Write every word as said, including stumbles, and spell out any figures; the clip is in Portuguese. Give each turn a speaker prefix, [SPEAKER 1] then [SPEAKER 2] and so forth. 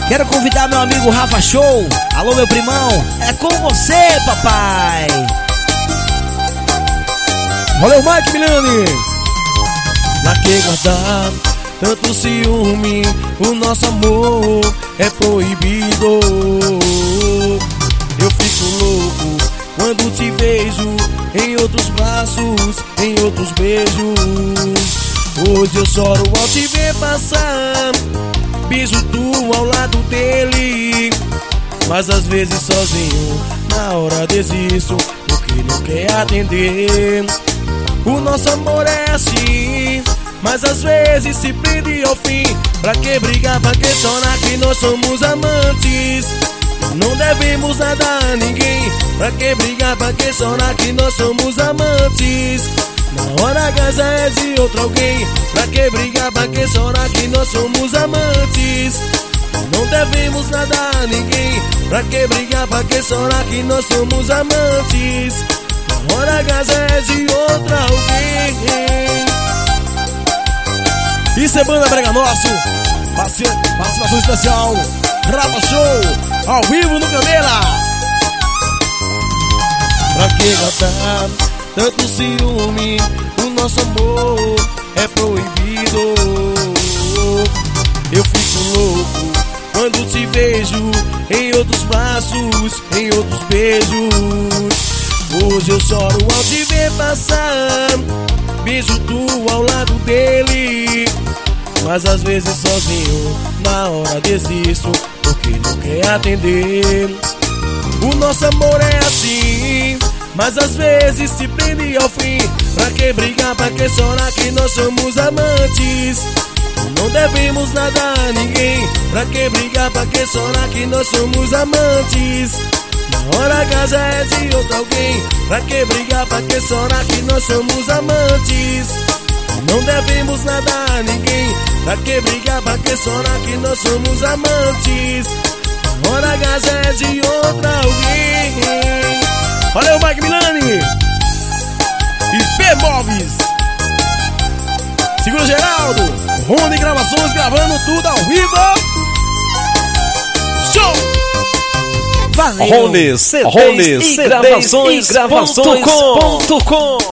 [SPEAKER 1] Quero convidar meu amigo Rafa Show. Alô, meu primão, é com você, papai.
[SPEAKER 2] Valeu, Mike Milani.
[SPEAKER 3] Pra que guardar tanto ciúme? O nosso amor é proibido. Eu fico louco quando te vejo em outros braços, em outros beijos. Hoje eu choro ao te ver passar, beijo tu ao lado dele. Mas às vezes sozinho, na hora desisto, porque não quer atender. O nosso amor é assim, mas às vezes se prende ao fim. Pra que brigar, pra que chorar, que nós somos amantes. Não devemos nada a ninguém. Pra que brigar, pra que chorar, que nós somos amantes. Na hora H é de outro alguém. Pra que brigar, pra que chorar, que nós somos amantes. Não devemos nada a ninguém. Pra que brigar, pra que chorar, que nós somos amantes. Na hora H é de outro alguém.
[SPEAKER 2] Isso é Banda Brega Nosso. Participação especial Rafa Show, ao vivo no Candela.
[SPEAKER 3] Pra que botar tanto ciúme? O nosso amor é proibido. Eu fico louco quando te vejo em outros braços, em outros beijos. Hoje eu choro ao te ver passar, beijo tu ao lado dele. Mas às vezes sozinho, na hora desisto, porque não quer atender. O nosso amor é assim, mas às vezes se prende ao fim. Pra que brigar, pra que chorar, que nós somos amantes. Não devemos nada a ninguém. Pra que brigar, pra que chorar, que nós somos amantes. Na hora H já é de outro alguém. Pra que brigar, pra que chorar, que nós somos amantes. Não devemos nada a ninguém. Pra que brigar, pra que chorar, que nós somos amantes. Na hora H já é de outro alguém.
[SPEAKER 2] Valeu, Mike Milani e P Móveis. Segura Geraldo, Rony Gravações, gravando tudo ao vivo. Show!
[SPEAKER 1] Valeu!
[SPEAKER 4] Rony C Ds e gravações ponto com